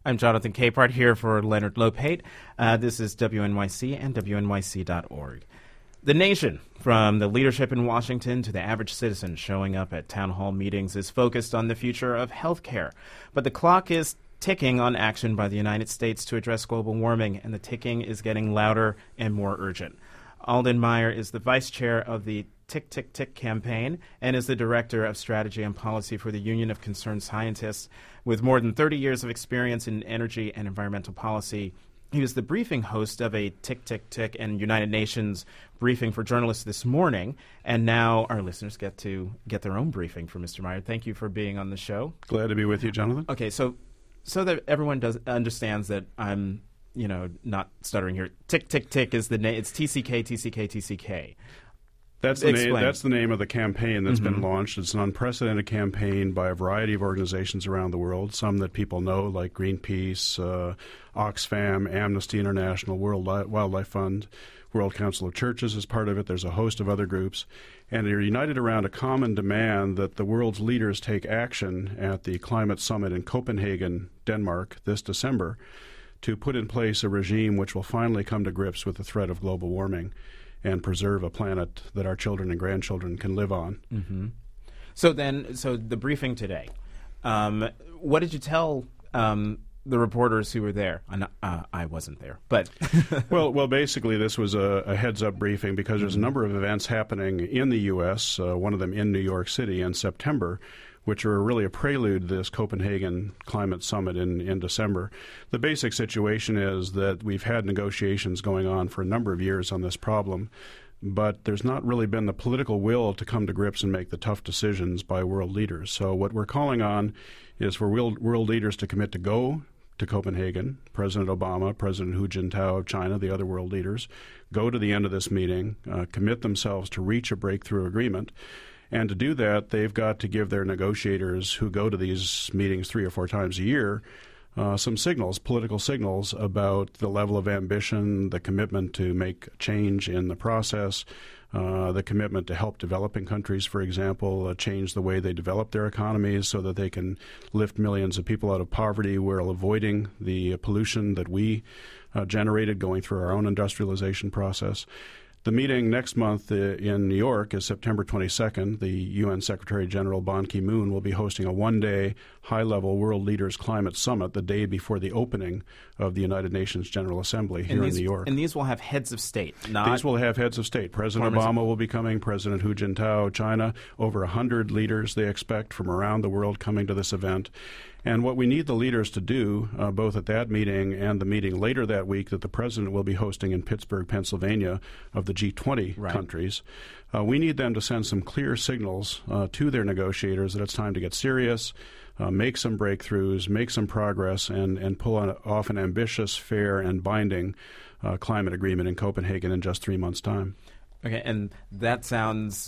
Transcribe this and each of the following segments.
I'm Jonathan Capehart here for Leonard Lopate. This is WNYC and WNYC.org. The nation, from the leadership in Washington to the average citizen showing up at town hall meetings, is focused on the future of health care. But the clock is ticking on action by the United States to address global warming, and the ticking is getting louder and more urgent. Alden Meyer is the vice chair of the Tick, Tick, Tick campaign and is the director of strategy and policy for the Union of Concerned Scientists. With more than 30 years of experience in energy and environmental policy, he was the briefing host of a Tick, Tick, Tick and United Nations briefing for journalists this morning, and now our listeners get to get their own briefing from Mr. Meyer. Thank you for being on the show. Glad to be with you, Jonathan. Okay, so that everyone understands that I'm not stuttering here. Tick, Tick, Tick is the name. It's TCK, TCK, TCK. That's the name of the campaign that's been launched. It's an unprecedented campaign by a variety of organizations around the world, some that people know like Greenpeace, Oxfam, Amnesty International, World Wildlife Fund, World Council of Churches is part of it. There's a host of other groups. And they're united around a common demand that the world's leaders take action at the climate summit in Copenhagen, Denmark, this December, to put in place a regime which will finally come to grips with the threat of global warming and preserve a planet that our children and grandchildren can live on. Mm-hmm. So the briefing today, what did you tell the reporters who were there? I wasn't there, but well, basically this was a heads-up briefing because there's a number of events happening in the U.S., one of them in New York City in September, which are really a prelude to this Copenhagen Climate Summit in December. The basic situation is that we've had negotiations going on for a number of years on this problem, but there's not really been the political will to come to grips and make the tough decisions by world leaders. So what we're calling on is for world leaders to commit to go to Copenhagen. President Obama, President Hu Jintao of China, the other world leaders, go to the end of this meeting, commit themselves to reach a breakthrough agreement. And to do that, they've got to give their negotiators who go to these meetings 3 or 4 times a year some signals, political signals about the level of ambition, the commitment to make change in the process, the commitment to help developing countries, for example, change the way they develop their economies so that they can lift millions of people out of poverty while avoiding the pollution that we generated going through our own industrialization process. The meeting next month in New York is September 22nd. The UN Secretary General Ban Ki-moon will be hosting a one-day high-level World Leaders Climate Summit the day before the opening of the United Nations General Assembly here in New York. And these will have heads of state. These will have heads of state. President Obama will be coming, President Hu Jintao, China, over 100 leaders they expect from around the world coming to this event. And what we need the leaders to do, both at that meeting and the meeting later that week that the president will be hosting in Pittsburgh, Pennsylvania, of the G20 countries, we need them to send some clear signals to their negotiators that it's time to get serious, make some breakthroughs, make some progress, and pull off an ambitious, fair, and binding climate agreement in Copenhagen in just 3 months' time. Okay, and that sounds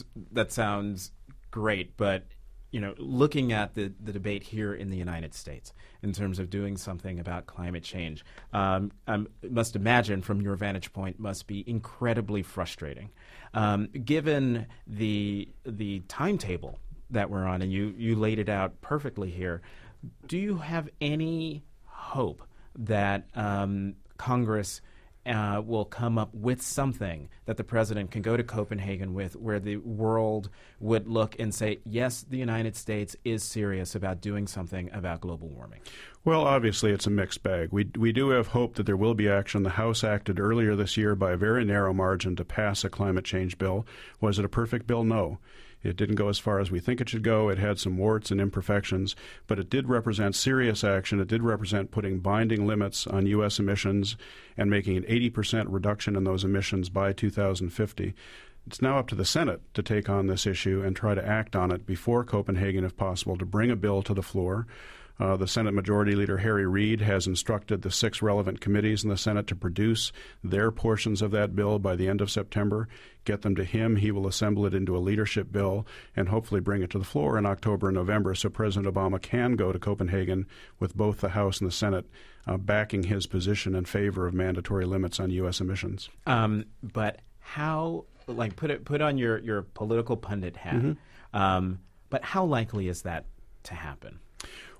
great, but looking at the debate here in the United States in terms of doing something about climate change, I must imagine from your vantage point must be incredibly frustrating. Given the timetable that we're on, and you laid it out perfectly here, do you have any hope that Congress will come up with something that the president can go to Copenhagen with where the world would look and say, yes, the United States is serious about doing something about global warming? Well, obviously, it's a mixed bag. We do have hope that there will be action. The House acted earlier this year by a very narrow margin to pass a climate change bill. Was it a perfect bill? No. It didn't go as far as we think it should go. It had some warts and imperfections, but it did represent serious action. It did represent putting binding limits on U.S. emissions and making an 80% reduction in those emissions by 2050. It's now up to the Senate to take on this issue and try to act on it before Copenhagen, if possible, to bring a bill to the floor. The Senate Majority Leader Harry Reid has instructed the 6 relevant committees in the Senate to produce their portions of that bill by the end of September, get them to him. He will assemble it into a leadership bill and hopefully bring it to the floor in October and November so President Obama can go to Copenhagen with both the House and the Senate backing his position in favor of mandatory limits on U.S. emissions. But how, put on your political pundit hat, but how likely is that to happen?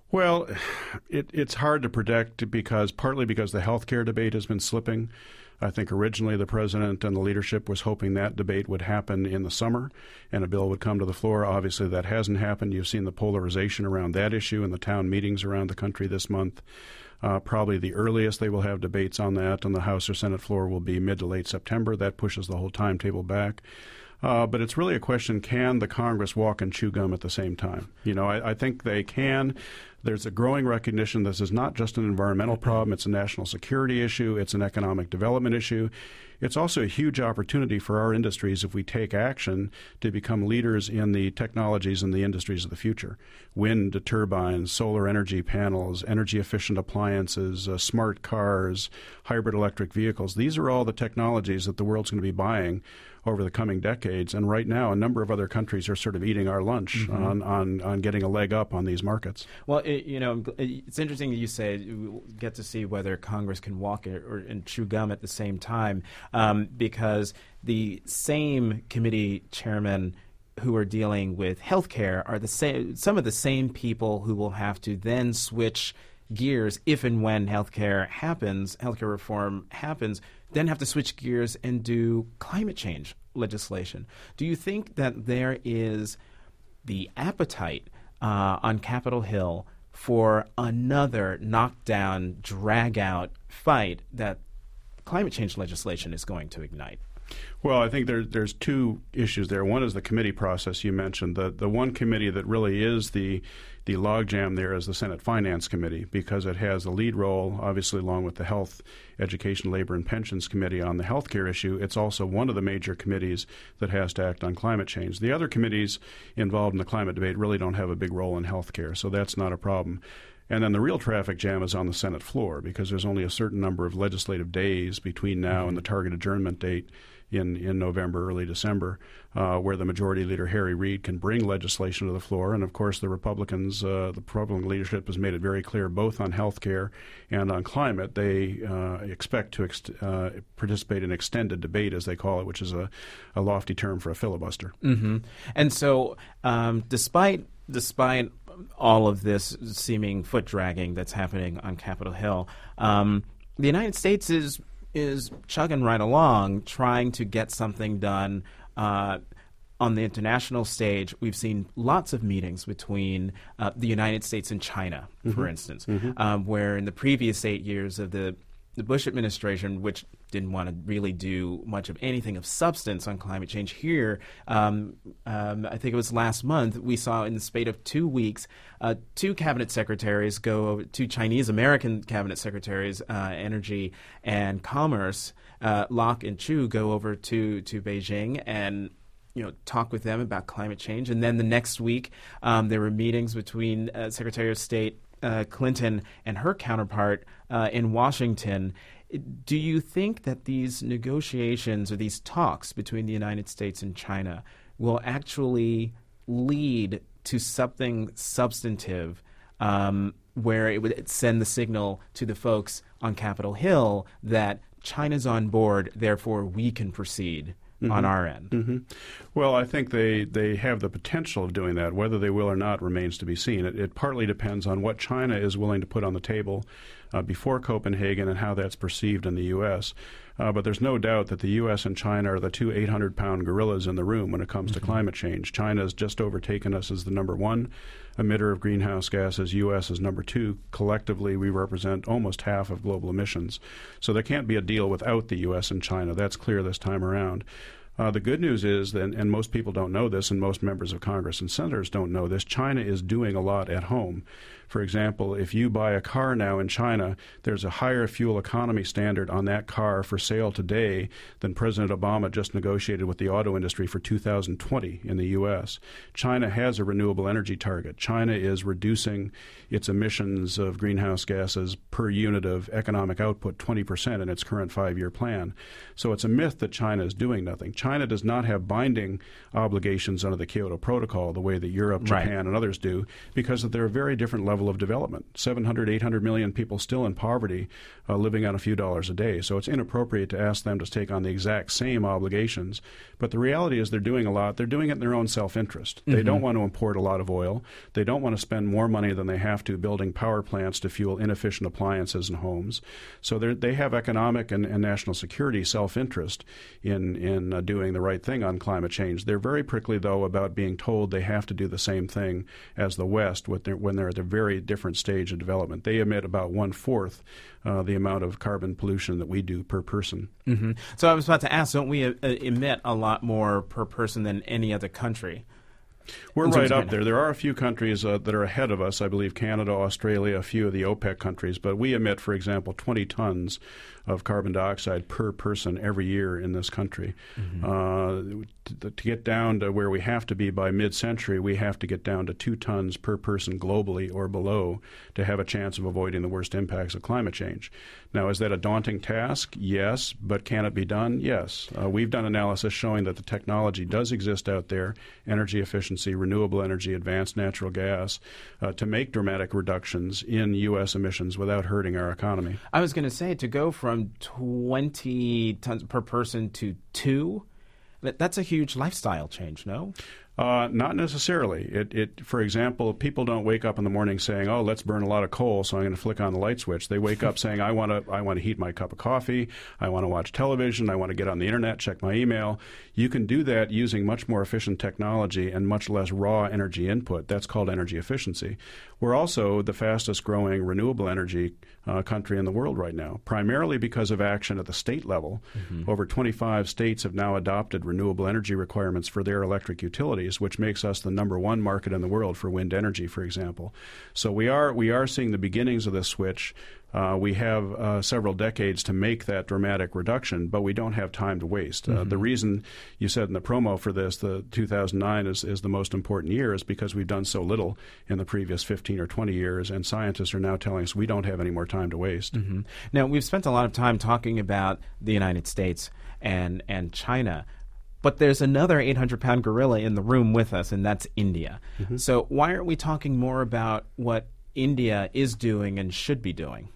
Well, it's hard to predict partly because the healthcare debate has been slipping. I think originally the president and the leadership was hoping that debate would happen in the summer and a bill would come to the floor. Obviously, that hasn't happened. You've seen the polarization around that issue in the town meetings around the country this month. Probably the earliest they will have debates on that on the House or Senate floor will be mid to late September. That pushes the whole timetable back. But it's really a question, can the Congress walk and chew gum at the same time? I think they can. There's a growing recognition this is not just an environmental problem. It's a national security issue. It's an economic development issue. It's also a huge opportunity for our industries if we take action to become leaders in the technologies and the industries of the future. Wind turbines, solar energy panels, energy-efficient appliances, smart cars, hybrid electric vehicles. These are all the technologies that the world's going to be buying over the coming decades. And right now, a number of other countries are sort of eating our lunch on getting a leg up on these markets. Well, it's interesting that you say we get to see whether Congress can walk and chew gum at the same time, because the same committee chairmen who are dealing with healthcare are some of the same people who will have to then switch gears if and when healthcare reform happens, then have to switch gears and do climate change legislation. Do you think that there is the appetite on Capitol Hill for another knockdown, drag-out fight that climate change legislation is going to ignite? Well, I think there's two issues there. One is the committee process you mentioned. The one committee that really is the logjam there is the Senate Finance Committee, because it has a lead role, obviously, along with the Health, Education, Labor, and Pensions Committee on the health care issue. It's also one of the major committees that has to act on climate change. The other committees involved in the climate debate really don't have a big role in health care, so that's not a problem. And then the real traffic jam is on the Senate floor, because there's only a certain number of legislative days between now and the target adjournment date in November, early December, where the Majority Leader Harry Reid can bring legislation to the floor. And, of course, the Republican leadership has made it very clear, both on health care and on climate, they expect to participate in extended debate, as they call it, which is a lofty term for a filibuster. Mm-hmm. And so despite all of this seeming foot dragging that's happening on Capitol Hill, the United States is chugging right along, trying to get something done on the international stage. We've seen lots of meetings between the United States and China, for instance, where in the previous 8 years of the Bush administration, which didn't want to really do much of anything of substance on climate change here, I think it was last month, we saw in the spate of 2 weeks, two cabinet secretaries go over, two Chinese-American cabinet secretaries, energy and commerce, Locke and Chu, go over to Beijing and talk with them about climate change. And then the next week, there were meetings between Secretary of State Clinton and her counterpart in Washington. Do you think that these negotiations or these talks between the United States and China will actually lead to something substantive where it would send the signal to the folks on Capitol Hill that China's on board, therefore we can proceed on our end? Well, I think they have the potential of doing that. Whether they will or not remains to be seen. It partly depends on what China is willing to put on the table before Copenhagen and how that's perceived in the U.S. But there's no doubt that the U.S. and China are the two 800-pound gorillas in the room when it comes to climate change. China has just overtaken us as the number one emitter of greenhouse gases. U.S. is number two. Collectively, we represent almost half of global emissions. So there can't be a deal without the U.S. and China. That's clear this time around. The good news is, and most people don't know this, and most members of Congress and senators don't know this, China is doing a lot at home. For example, if you buy a car now in China, there's a higher fuel economy standard on that car for sale today than President Obama just negotiated with the auto industry for 2020 in the U.S. China has a renewable energy target. China is reducing its emissions of greenhouse gases per unit of economic output 20% in its current 5-year plan. So it's a myth that China is doing nothing. China does not have binding obligations under the Kyoto Protocol the way that Europe, Japan, and others do, because there are very different levels level of development. 700, 800 million people still in poverty, living on a few dollars a day. So it's inappropriate to ask them to take on the exact same obligations. But the reality is they're doing a lot. They're doing it in their own self-interest. They don't want to import a lot of oil. They don't want to spend more money than they have to building power plants to fuel inefficient appliances in homes. So they have economic and national security self-interest in doing the right thing on climate change. They're very prickly, though, about being told they have to do the same thing as the West when they're at a very different stage of development. They emit about 1/4 the amount of carbon pollution that we do per person. Mm-hmm. So I was about to ask, don't we emit a lot more per person than any other country? We're right up there. There are a few countries that are ahead of us. I believe Canada, Australia, a few of the OPEC countries. But we emit, for example, 20 tons of carbon dioxide per person every year in this country. To get down to where we have to be by mid-century, we have to get down to 2 tons per person globally or below to have a chance of avoiding the worst impacts of climate change. Now, is that a daunting task? Yes. But can it be done? Yes. We've done analysis showing that the technology does exist out there, energy efficiency, renewable energy, advanced natural gas, to make dramatic reductions in U.S. emissions without hurting our economy. I was going to say, to go from 20 tons per person to 2, that's a huge lifestyle change, no? Not necessarily. For example, people don't wake up in the morning saying, "Oh, let's burn a lot of coal, so I'm going to flick on the light switch." They wake up saying, "I want to heat my cup of coffee. I want to watch television. I want to get on the internet, check my email." You can do that using much more efficient technology and much less raw energy input. That's called energy efficiency. We're also the fastest growing renewable energy country in the world right now, primarily because of action at the state level. Over 25 states have now adopted renewable energy requirements for their electric utilities, which makes us the #1 market in the world for wind energy, for example. So we are seeing the beginnings of this switch. We have several decades to make that dramatic reduction, but we don't have time to waste. The reason you said in the promo for this, the 2009 is the most important year, is because we've done so little in the previous 15 or 20 years, and scientists are now telling us we don't have any more time to waste. Now, we've spent a lot of time talking about the United States and China, but there's another 800-pound gorilla in the room with us, and that's India. So why aren't we talking more about what India is doing and should be doing?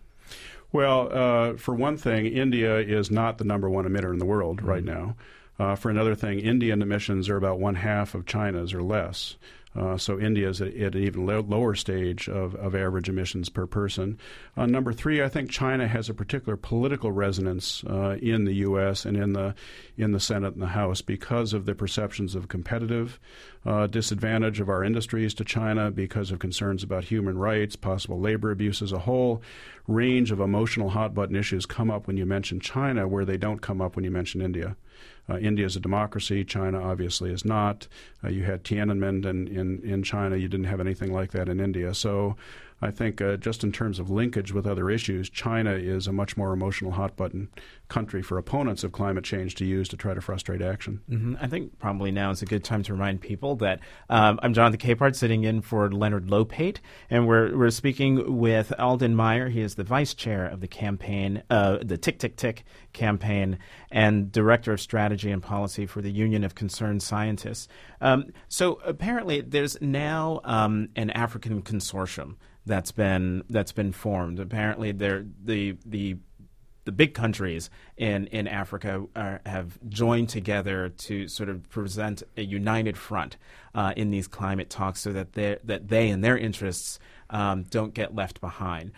Well, for one thing, India is not the #1 emitter in the world right now. For another thing, Indian emissions are about 1/2 of China's or less. So India is at an even lower stage of average emissions per person. Number 3, I think China has a particular political resonance in the U.S. and in the Senate and the House because of the perceptions of competitive disadvantage of our industries to China, because of concerns about human rights, possible labor abuses. A whole range of emotional hot-button issues come up when you mention China where they don't come up when you mention India. India is a democracy. China obviously is not. You had Tiananmen in China. You didn't have anything like that in India. So I think just in terms of linkage with other issues, China is a much more emotional hot-button country for opponents of climate change to use to try to frustrate action. I think probably now is a good time to remind people that I'm Jonathan Capehart, sitting in for Leonard Lopate, and we're speaking with Alden Meyer. He is the vice chair of the campaign, the Tick Tick Tick campaign, and director of strategy and policy for the Union of Concerned Scientists. So apparently there's now an African consortium that's been formed. Apparently, the big countries in Africa have joined together to sort of present a united front in these climate talks, so that they and their interests don't get left behind.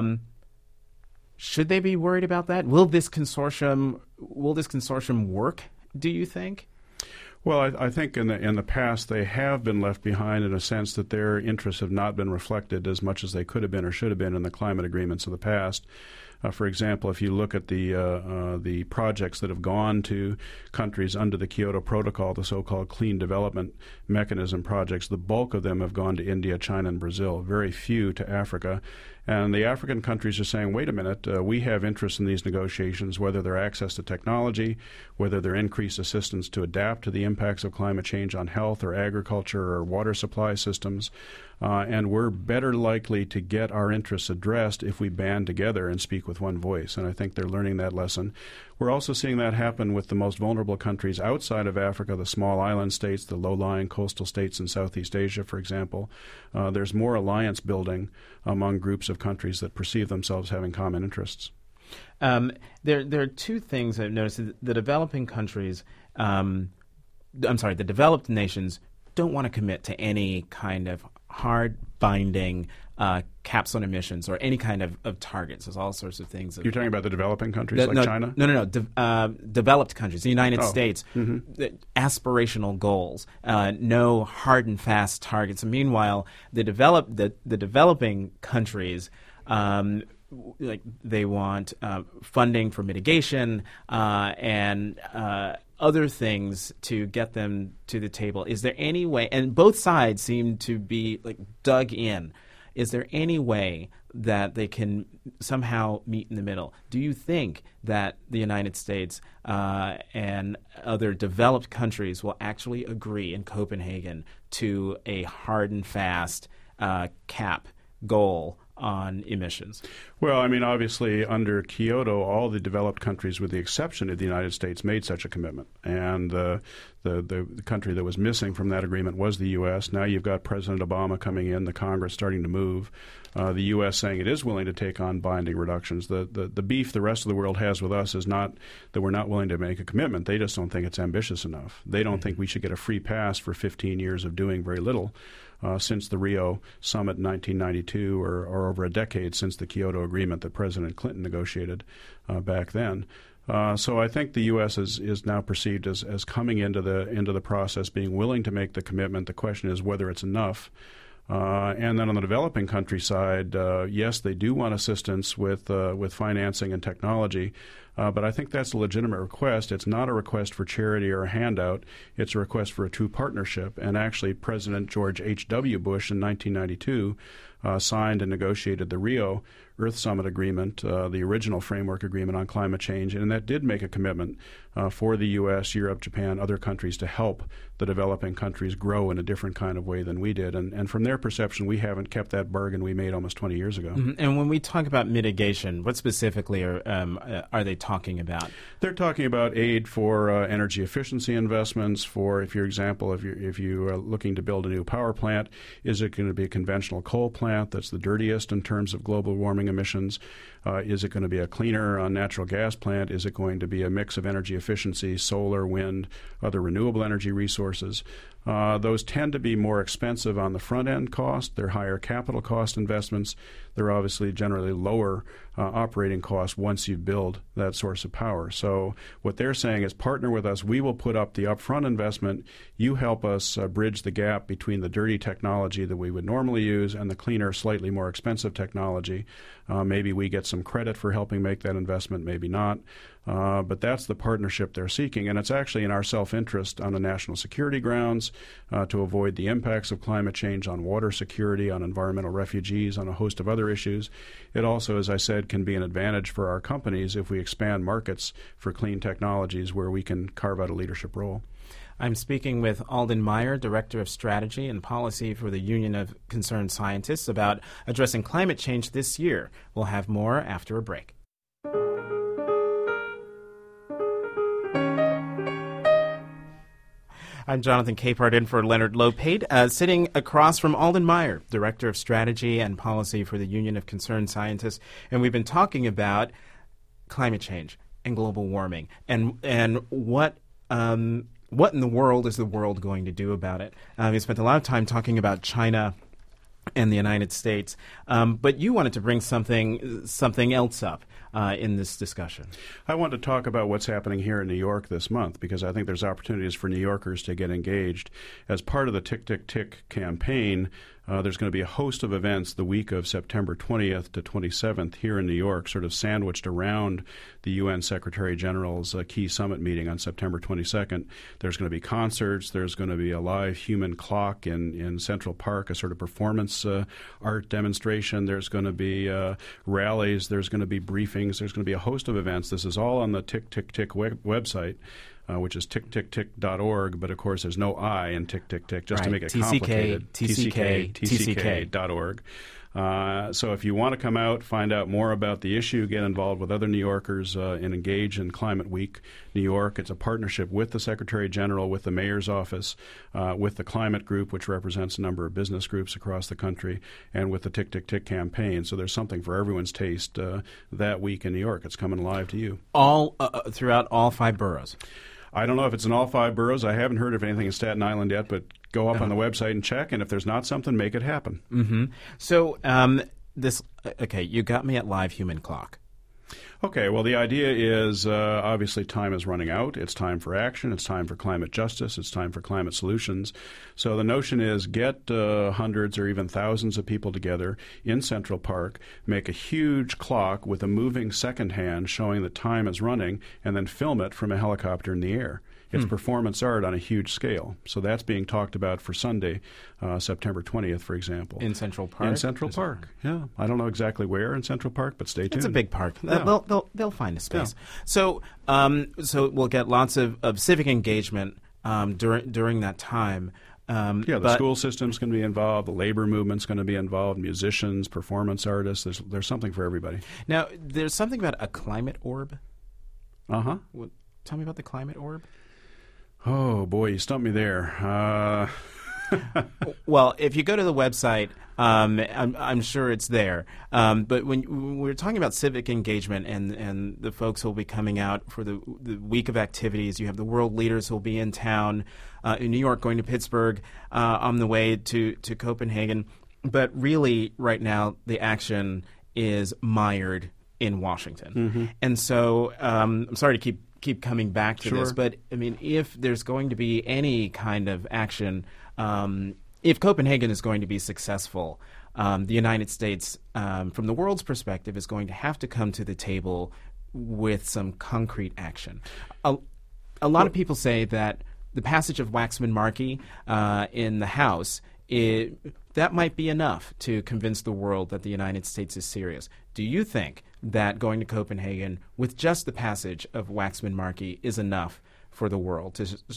Should they be worried about that? Will this consortium work, do you think? Well, I think in the past they have been left behind in a sense that their interests have not been reflected as much as they could have been or should have been in the climate agreements of the past. For example, if you look at the projects that have gone to countries under the Kyoto Protocol, the so-called Clean Development Mechanism projects, the bulk of them have gone to India, China, and Brazil, very few to Africa. And the African countries are saying, wait a minute, we have interest in these negotiations, whether they're access to technology, whether they're increased assistance to adapt to the impacts of climate change on health or agriculture or water supply systems. And we're better likely to get our interests addressed if we band together and speak with one voice. And I think they're learning that lesson. We're also seeing that happen with the most vulnerable countries outside of Africa, the small island states, the low-lying coastal states in Southeast Asia, for example. There's more alliance building among groups of countries that perceive themselves having common interests. There are two things I've noticed. The developing countries, the developed nations don't want to commit to any kind of hard binding caps on emissions or any kind of targets. There's all sorts of things. You're talking about the developing countries China? No. Developed countries, the United States, aspirational goals, no hard and fast targets. And meanwhile, the developing countries, they want funding for mitigation and other things to get them to the table. Is there any way, and both sides seem to be dug in, is there any way that they can somehow meet in the middle? Do you think that the United States and other developed countries will actually agree in Copenhagen to a hard and fast cap goal on emissions? Well, I mean, obviously, under Kyoto, all the developed countries, with the exception of the United States, made such a commitment. And the country that was missing from that agreement was the U.S. Now you've got President Obama coming in, the Congress starting to move, the U.S. saying it is willing to take on binding reductions. The beef the rest of the world has with us is not that we're not willing to make a commitment. They just don't think it's ambitious enough. They don't think we should get a free pass for 15 years of doing very little. Since the Rio summit in 1992, or over a decade since the Kyoto agreement that President Clinton negotiated back then. So I think the U.S. is now perceived as coming into the process, being willing to make the commitment. The question is whether it's enough. And then on the developing country side, yes, they do want assistance with financing and technology, but I think that's a legitimate request. It's not a request for charity or a handout. It's a request for a true partnership. And actually, President George H.W. Bush in 1992 signed and negotiated the Rio Earth Summit Agreement, the original framework agreement on climate change, and that did make a commitment for the U.S., Europe, Japan, other countries to help the developing countries grow in a different kind of way than we did. And from their perception, we haven't kept that bargain we made almost 20 years ago. Mm-hmm. And when we talk about mitigation, what specifically are they talking about? They're talking about aid for energy efficiency investments. For, if you are looking to build a new power plant, is it going to be a conventional coal plant that's the dirtiest in terms of global warming emissions? Is it going to be a cleaner natural gas plant? Is it going to be a mix of energy efficiency, solar, wind, other renewable energy resources? Those tend to be more expensive on the front-end cost. They're higher capital cost investments. They're obviously generally lower operating costs once you build that source of power. So what they're saying is partner with us. We will put up the upfront investment. You help us bridge the gap between the dirty technology that we would normally use and the cleaner, slightly more expensive technology. Maybe we get some credit for helping make that investment, maybe not. But that's the partnership they're seeking. And it's actually in our self-interest on the national security grounds to avoid the impacts of climate change on water security, on environmental refugees, on a host of other issues. It also, as I said, can be an advantage for our companies if we expand markets for clean technologies where we can carve out a leadership role. I'm speaking with Alden Meyer, Director of Strategy and Policy for the Union of Concerned Scientists, about addressing climate change this year. We'll have more after a break. I'm Jonathan Capehart in for Leonard Lopate, sitting across from Alden Meyer, Director of Strategy and Policy for the Union of Concerned Scientists, and we've been talking about climate change and global warming and what in the world is the world going to do about it. We spent a lot of time talking about China and the United States, but you wanted to bring something else up in this discussion. I want to talk about what's happening here in New York this month because I think there's opportunities for New Yorkers to get engaged. As part of the Tick, Tick, Tick campaign, There's going to be a host of events the week of September 20th to 27th here in New York, sort of sandwiched around the UN Secretary General's key summit meeting on September 22nd. There's going to be concerts. There's going to be a live human clock in Central Park, a sort of performance art demonstration. There's going to be rallies. There's going to be briefings. There's going to be a host of events. This is all on the Tick Tick Tick website. Which is tickticktick.org, but of course there's no I in Tick Tick Tick, just to make it complicated. TCK.org. So if you want to come out, find out more about the issue, get involved with other New Yorkers, and engage in Climate Week New York. It's a partnership with the Secretary General, with the Mayor's Office, with the Climate Group, which represents a number of business groups across the country, and with the Tick Tick Tick campaign. So there's something for everyone's taste that week in New York. It's coming live to you. All throughout all 5 boroughs. I don't know if it's in all 5 boroughs. I haven't heard of anything in Staten Island yet, but go up on the website and check, and if there's not something, make it happen. Mm-hmm. So you got me at live human clock. Okay, well, the idea is obviously time is running out. It's time for action. It's time for climate justice. It's time for climate solutions. So the notion is get hundreds or even thousands of people together in Central Park, make a huge clock with a moving second hand showing that time is running, and then film it from a helicopter in the air. It's performance art on a huge scale. So that's being talked about for Sunday, September 20th, for example. In Central Park? In Central Park, yeah. I don't know exactly where in Central Park, but stay tuned. It's a big park. Yeah. They'll find a space. Yeah. So we'll get lots of civic engagement during that time. The school system's going to be involved. The labor movement's going to be involved. Musicians, performance artists. There's something for everybody. Now, there's something about a climate orb. Uh-huh. Tell me about the climate orb. Oh, boy, you stumped me there. Well, if you go to the website, I'm sure it's there. But when we're talking about civic engagement and the folks who will be coming out for the week of activities, you have the world leaders who will be in town, in New York, going to Pittsburgh, on the way to Copenhagen. But really, right now, the action is mired in Washington. Mm-hmm. And so I'm sorry to keep coming back to this, but I mean, if there's going to be any kind of action, if Copenhagen is going to be successful, the United States, from the world's perspective, is going to have to come to the table with some concrete action. A lot of people say that the passage of Waxman-Markey in the House, that might be enough to convince the world that the United States is serious. Do you think that going to Copenhagen with just the passage of Waxman-Markey is enough for the world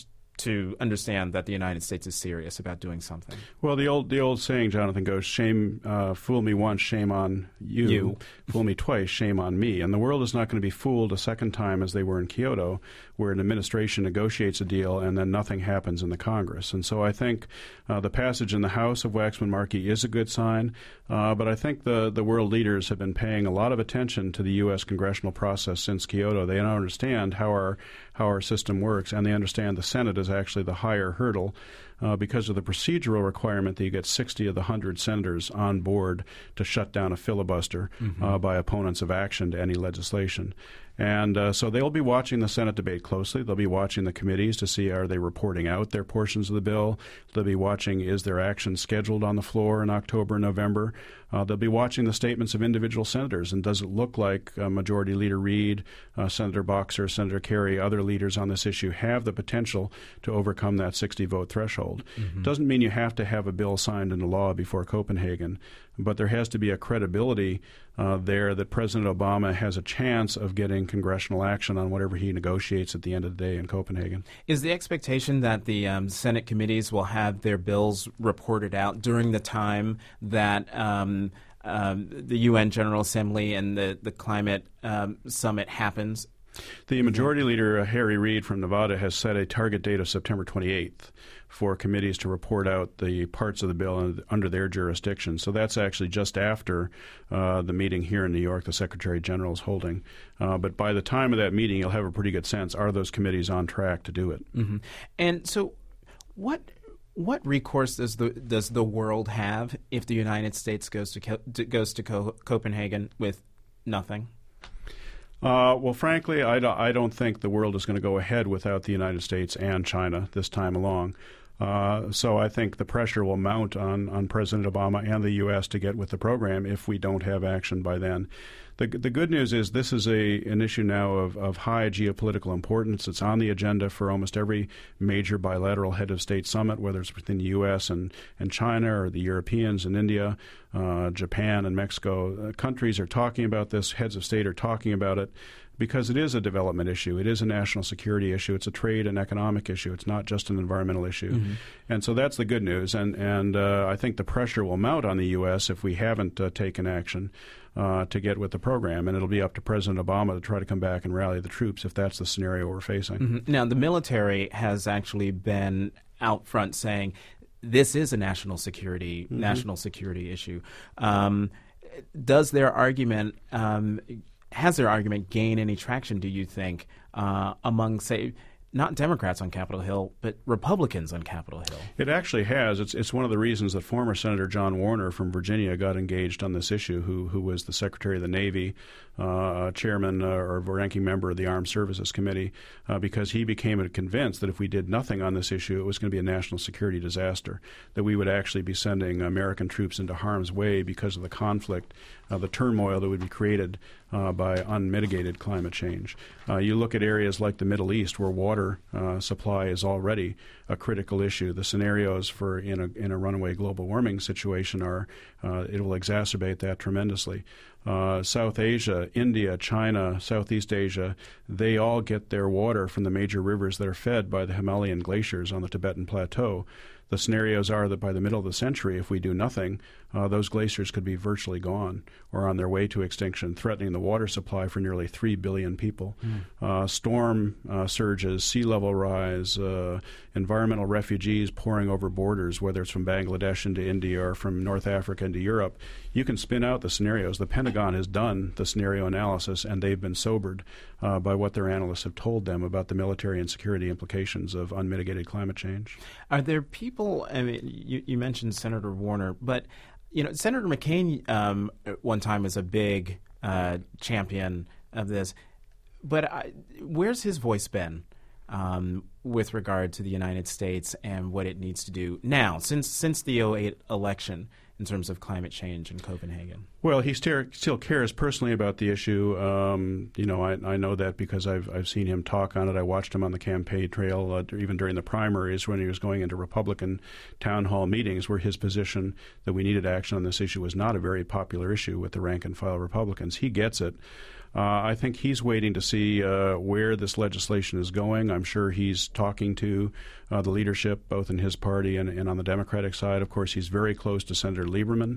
to understand that the United States is serious about doing something? Well, the old saying, Jonathan, goes, shame, fool me once, shame on you. Fool me twice, shame on me. And the world is not going to be fooled a second time as they were in Kyoto, where an administration negotiates a deal and then nothing happens in the Congress. And so I think the passage in the House of Waxman-Markey is a good sign, but I think the world leaders have been paying a lot of attention to the U.S. congressional process since Kyoto. They don't understand how our system works, and they understand the Senate is actually the higher hurdle because of the procedural requirement that you get 60 of the 100 senators on board to shut down a filibuster by opponents of action to any legislation. And so they'll be watching the Senate debate closely. They'll be watching the committees to see, are they reporting out their portions of the bill? They'll be watching, is there action scheduled on the floor in October and November? They'll be watching the statements of individual senators, and does it look like Majority Leader Reid, Senator Boxer, Senator Kerry, other leaders on this issue have the potential to overcome that 60-vote threshold? Doesn't mean you have to have a bill signed into law before Copenhagen, but there has to be a credibility there that President Obama has a chance of getting congressional action on whatever he negotiates at the end of the day in Copenhagen. Is the expectation that the Senate committees will have their bills reported out during the time that the UN General Assembly and the climate summit happens? The Majority Leader, Harry Reid from Nevada, has set a target date of September 28th for committees to report out the parts of the bill under their jurisdiction. So that's actually just after the meeting here in New York the Secretary General is holding. But by the time of that meeting, you'll have a pretty good sense, are those committees on track to do it? Mm-hmm. And so what recourse does the world have if the United States goes to Copenhagen with nothing? Well, frankly, I don't think the world is going to go ahead without the United States and China this time along. So I think the pressure will mount on President Obama and the U.S. to get with the program if we don't have action by then. The good news is this is an issue now of high geopolitical importance. It's on the agenda for almost every major bilateral head of state summit, whether it's within the U.S. and China or the Europeans and India, Japan and Mexico. Countries are talking about this. Heads of state are talking about it because it is a development issue. It is a national security issue. It's a trade and economic issue. It's not just an environmental issue. Mm-hmm. And so that's the good news. And I think the pressure will mount on the U.S. if we haven't taken action to get with the program. And it'll be up to President Obama to try to come back and rally the troops if that's the scenario we're facing. Mm-hmm. Now, the military has actually been out front saying this is a national security issue. Does their argument has their argument gained any traction, do you think, among, say, not Democrats on Capitol Hill, but Republicans on Capitol Hill? It actually has. It's one of the reasons that former Senator John Warner from Virginia got engaged on this issue, who was the Secretary of the Navy, chairman or ranking member of the Armed Services Committee, because he became convinced that if we did nothing on this issue, it was going to be a national security disaster, that we would actually be sending American troops into harm's way because of the conflict, the turmoil that would be created by unmitigated climate change. You look at areas like the Middle East where water supply is already a critical issue. The scenarios for in a runaway global warming situation are it will exacerbate that tremendously. South Asia, India, China, Southeast Asia, they all get their water from the major rivers that are fed by the Himalayan glaciers on the Tibetan Plateau. The scenarios are that by the middle of the century, if we do nothing, those glaciers could be virtually gone or on their way to extinction, threatening the water supply for nearly 3 billion people. Storm surges, sea level rise, environmental refugees pouring over borders, whether it's from Bangladesh into India or from North Africa into Europe. You can spin out the scenarios. The Pentagon has done the scenario analysis, and they've been sobered by what their analysts have told them about the military and security implications of unmitigated climate change. Are there people, I mean, you mentioned Senator Warner, but Senator McCain one time was a big champion of this, but where's his voice been with regard to the United States and what it needs to do now, since the 2008 election, in terms of climate change in Copenhagen? Well, he still cares personally about the issue. I know that because I've seen him talk on it. I watched him on the campaign trail, even during the primaries when he was going into Republican town hall meetings, where his position that we needed action on this issue was not a very popular issue with the rank-and-file Republicans. He gets it. I think he's waiting to see where this legislation is going. I'm sure he's talking to the leadership, both in his party and on the Democratic side. Of course, he's very close to Senator Lieberman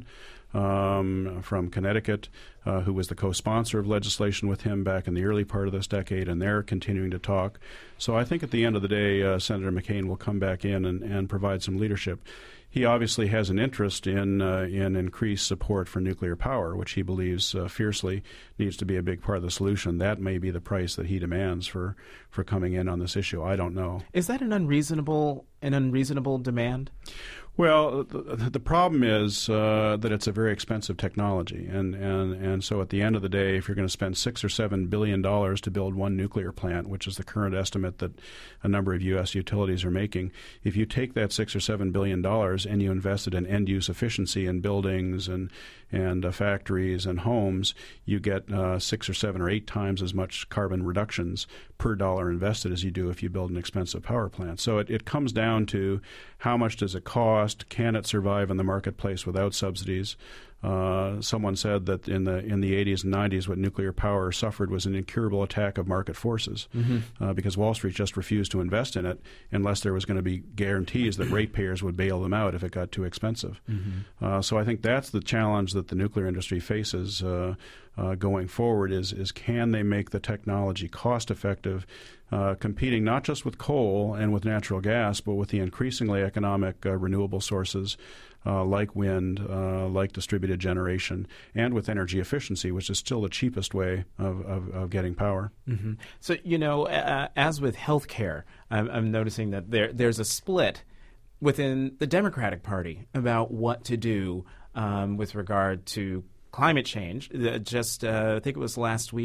from Connecticut, who was the co-sponsor of legislation with him back in the early part of this decade, and they're continuing to talk. So I think at the end of the day, Senator McCain will come back in and provide some leadership. He obviously has an interest in increased support for nuclear power, which he believes fiercely needs to be a big part of the solution. That may be the price that he demands for coming in on this issue. I don't know. Is that an unreasonable demand? Well, the problem is that it's a very expensive technology, and so at the end of the day, if you're going to spend $6 or $7 billion to build one nuclear plant, which is the current estimate that a number of U.S. utilities are making, if you take that $6 or $7 billion and you invest it in end-use efficiency in buildings and factories and homes, you get 6 or 7 or 8 times as much carbon reductions per dollar invested as you do if you build an expensive power plant. So it comes down to how much does it cost? Can it survive in the marketplace without subsidies? Someone said that in the 80s and 90s, what nuclear power suffered was an incurable attack of market forces, because Wall Street just refused to invest in it unless there was going to be guarantees that ratepayers would bail them out if it got too expensive. So I think that's the challenge that the nuclear industry faces going forward is can they make the technology cost effective, competing not just with coal and with natural gas, but with the increasingly economic renewable sources like wind, like distributed generation, and with energy efficiency, which is still the cheapest way of getting power. So, as with healthcare, I'm noticing that there's a split within the Democratic Party about what to do with regard to climate change. I think it was last week,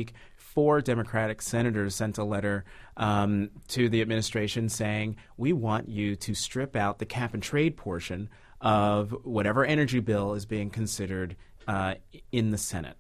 4 Democratic senators sent a letter to the administration saying, we want you to strip out the cap-and-trade portion of whatever energy bill is being considered in the Senate.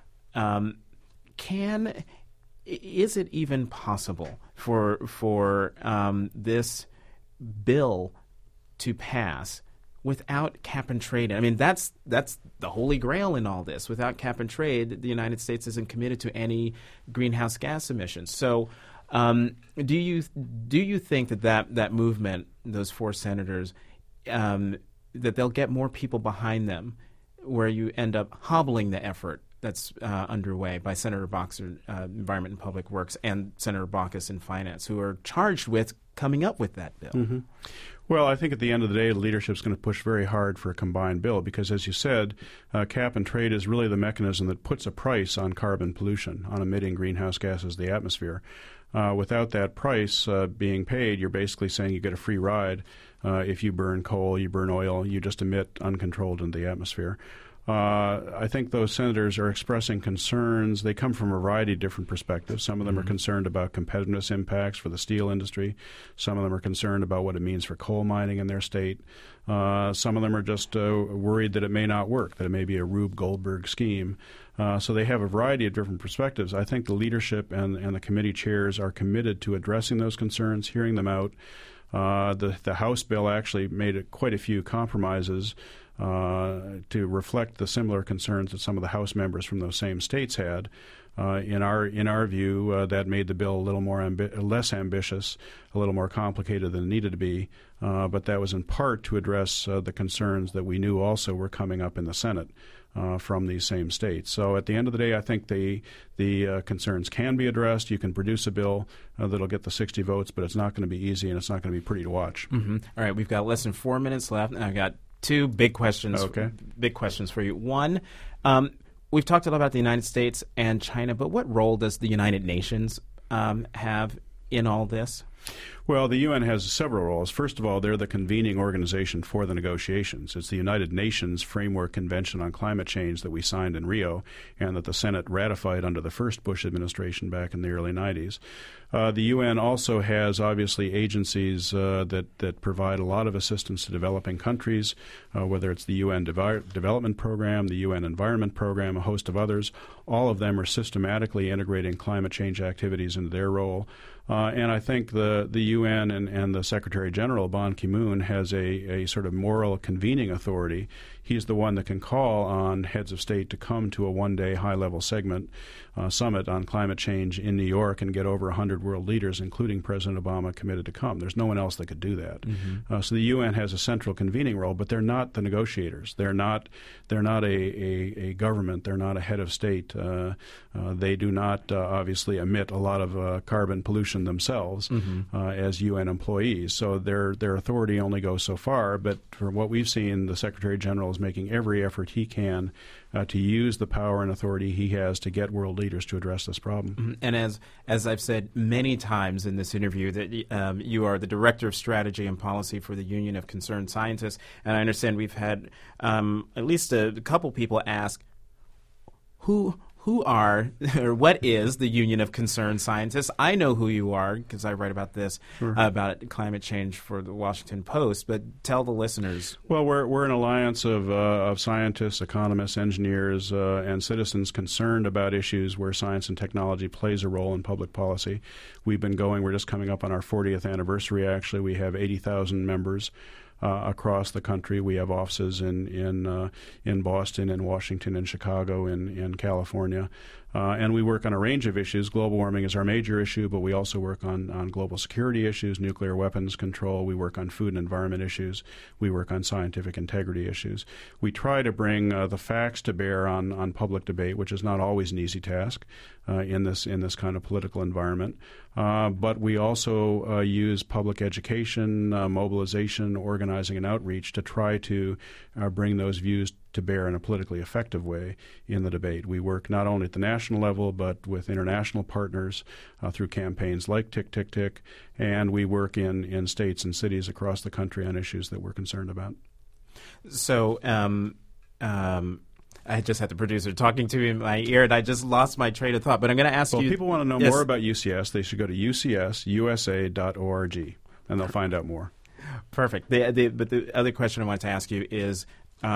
Is it even possible for this bill to pass without cap and trade? I mean, that's the holy grail in all this. Without cap and trade, the United States isn't committed to any greenhouse gas emissions. So, do you think that movement, those 4 senators, that they'll get more people behind them, where you end up hobbling the effort that's underway by Senator Boxer, Environment and Public Works, and Senator Baucus in Finance, who are charged with coming up with that bill? Mm-hmm. Well, I think at the end of the day, the leadership's going to push very hard for a combined bill because, as you said, cap and trade is really the mechanism that puts a price on carbon pollution, on emitting greenhouse gases to the atmosphere. Without that price being paid, you're basically saying you get a free ride. If you burn coal, you burn oil, you just emit uncontrolled into the atmosphere. I think those senators are expressing concerns. They come from a variety of different perspectives. Some of them are concerned about competitiveness impacts for the steel industry. Some of them are concerned about what it means for coal mining in their state. Some of them are just worried that it may not work, that it may be a Rube Goldberg scheme. So they have a variety of different perspectives. I think the leadership and the committee chairs are committed to addressing those concerns, hearing them out. The House bill actually made quite a few compromises to reflect the similar concerns that some of the House members from those same states had. In our view, that made the bill a little more less ambitious, a little more complicated than it needed to be. But that was in part to address the concerns that we knew also were coming up in the Senate from these same states. So at the end of the day, I think the concerns can be addressed. You can produce a bill that'll get the 60 votes, but it's not going to be easy and it's not going to be pretty to watch. Mm-hmm. All right, we've got less than 4 minutes left. I've got 2 big questions. Okay. Big questions for you. One, we've talked a lot about the United States and China, but what role does the United Nations have in all this? Well, the UN has several roles. First of all, they're the convening organization for the negotiations. It's the United Nations Framework Convention on Climate Change that we signed in Rio and that the Senate ratified under the first Bush administration back in the early 90s. The UN also has, obviously, agencies that provide a lot of assistance to developing countries, whether it's the UN Development Program, the UN Environment Program, a host of others. All of them are systematically integrating climate change activities into their role. And I think the UN and the Secretary General, Ban Ki-moon, has a sort of moral convening authority. He's the one that can call on heads of state to come to a one-day high-level summit on climate change in New York and get over 100 world leaders, including President Obama, committed to come. There's no one else that could do that. Mm-hmm. So the UN has a central convening role, but they're not the negotiators. They're not a government. They're not a head of state. They do not obviously emit a lot of carbon pollution themselves as UN employees. So their authority only goes so far. But from what we've seen, the Secretary General is making every effort he can to use the power and authority he has to get world leaders to address this problem. Mm-hmm. And as I've said many times in this interview, that you are the Director of Strategy and Policy for the Union of Concerned Scientists, and I understand we've had at least a couple people ask, who are or what is the Union of Concerned Scientists? I know who you are because I write about this, about climate change for the Washington Post, but tell the listeners. Well, we're an alliance of scientists, economists, engineers, and citizens concerned about issues where science and technology plays a role in public policy. We're just coming up on our 40th anniversary, actually. We have 80,000 members across the country. We have offices in Boston, in Washington, in Chicago, in California. And we work on a range of issues. Global warming is our major issue, but we also work on global security issues, nuclear weapons control. We work on food and environment issues. We work on scientific integrity issues. We try to bring the facts to bear on public debate, which is not always an easy task in this kind of political environment. But we also use public education, mobilization, organizing, and outreach to try to bring those views to bear in a politically effective way in the debate. We work not only at the national level, but with international partners through campaigns like Tick, Tick, Tick, and we work in states and cities across the country on issues that we're concerned about. So I just had the producer talking to me in my ear, and I just lost my train of thought. But I'm going to ask you. Well, you. People want to know more about UCS. They should go to ucsusa.org, and they'll find out more. Perfect. But the other question I wanted to ask you is,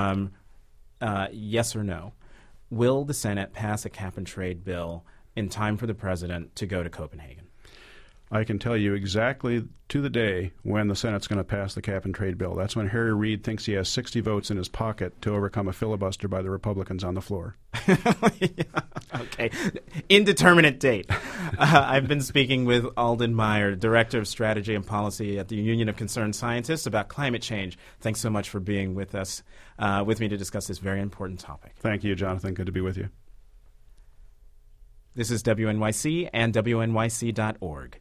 yes or no, will the Senate pass a cap-and-trade bill in time for the president to go to Copenhagen? I can tell you exactly to the day when the Senate's going to pass the cap-and-trade bill. That's when Harry Reid thinks he has 60 votes in his pocket to overcome a filibuster by the Republicans on the floor. Okay. Indeterminate date. I've been speaking with Alden Meyer, Director of Strategy and Policy at the Union of Concerned Scientists, about climate change. Thanks so much for being with us, with me to discuss this very important topic. Thank you, Jonathan. Good to be with you. This is WNYC and WNYC.org.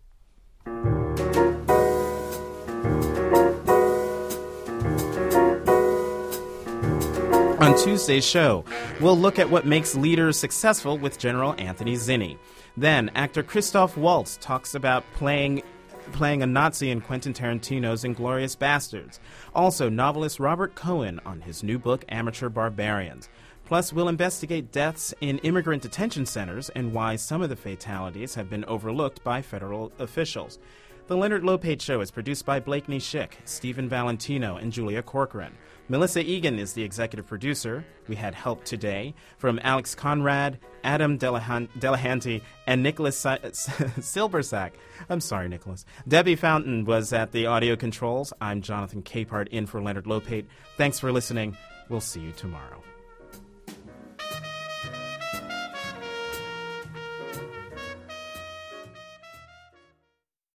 On Tuesday's show, we'll look at what makes leaders successful with General Anthony Zinni. Then, actor Christoph Waltz talks about playing a Nazi in Quentin Tarantino's Inglourious Basterds. Also, novelist Robert Cohen on his new book, Amateur Barbarians. Plus, we'll investigate deaths in immigrant detention centers and why some of the fatalities have been overlooked by federal officials. The Leonard Lopate Show is produced by Blakeney Schick, Stephen Valentino, and Julia Corcoran. Melissa Egan is the executive producer. We had help today from Alex Conrad, Adam Delahanty, and Nicholas Silbersack. I'm sorry, Nicholas. Debbie Fountain was at the audio controls. I'm Jonathan Capehart in for Leonard Lopate. Thanks for listening. We'll see you tomorrow.